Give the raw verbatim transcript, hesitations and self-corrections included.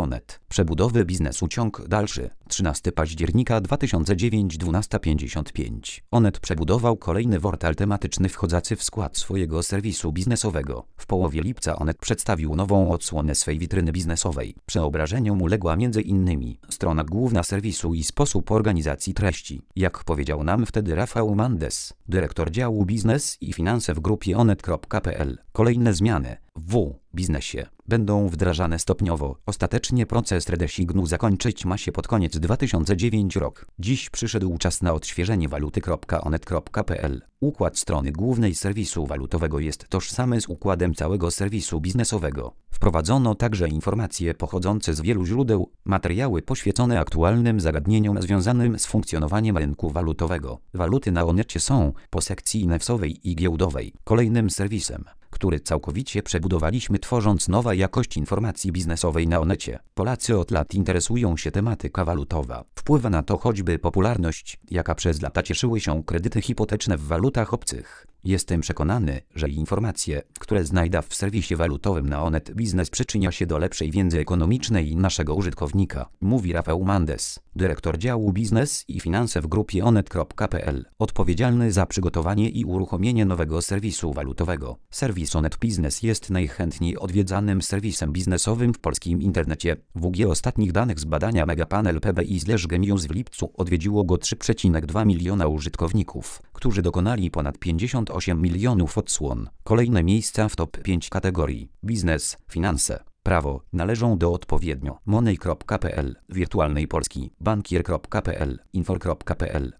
Onet. Przebudowy biznesu ciąg dalszy. trzynastego października dwa tysiące dziewiątego dwunasta pięćdziesiąt pięć. Onet przebudował kolejny portal tematyczny wchodzący w skład swojego serwisu biznesowego. W połowie lipca Onet przedstawił nową odsłonę swej witryny biznesowej. Przeobrażeniom uległa między innymi strona główna serwisu i sposób organizacji treści. Jak powiedział nam wtedy Rafał Mandes, dyrektor działu biznes i finanse w grupie onet kropka pe el. Kolejne zmiany w biznesie będą wdrażane stopniowo. Ostatecznie proces redesignu zakończyć ma się pod koniec dwa tysiące dziewiątego rok. Dziś przyszedł czas na odświeżenie waluty kropka onet kropka pe el. Układ strony głównej serwisu walutowego jest tożsamy z układem całego serwisu biznesowego. Wprowadzono także informacje pochodzące z wielu źródeł, materiały poświęcone aktualnym zagadnieniom związanym z funkcjonowaniem rynku walutowego. Waluty na Onecie są, po sekcji nefsowej i giełdowej, kolejnym serwisem, który całkowicie przebudowaliśmy, tworząc nowa jakość informacji biznesowej na Onecie. Polacy od lat interesują się tematyka walutowa. Wpływa na to choćby popularność, jaka przez lata cieszyły się kredyty hipoteczne w walutach obcych. Jestem przekonany, że informacje, które znajdę w serwisie walutowym na Onet Biznes, przyczynia się do lepszej wiedzy ekonomicznej naszego użytkownika, mówi Rafał Mandes, dyrektor działu biznes i finanse w grupie onet kropka pe el, odpowiedzialny za przygotowanie i uruchomienie nowego serwisu walutowego. Serwis Onet Biznes jest najchętniej odwiedzanym serwisem biznesowym w polskim internecie. W U G ostatnich danych z badania Megapanel P B I slash Gemius w lipcu odwiedziło go trzy przecinek dwa miliona użytkowników, którzy dokonali ponad pięćdziesiąt osiem milionów odsłon. Kolejne miejsca w top pięć kategorii biznes, finanse, prawo należą do odpowiednio Money kropka pe el, Wirtualnej Polski, Bankier kropka pe el, Infor kropka pe el,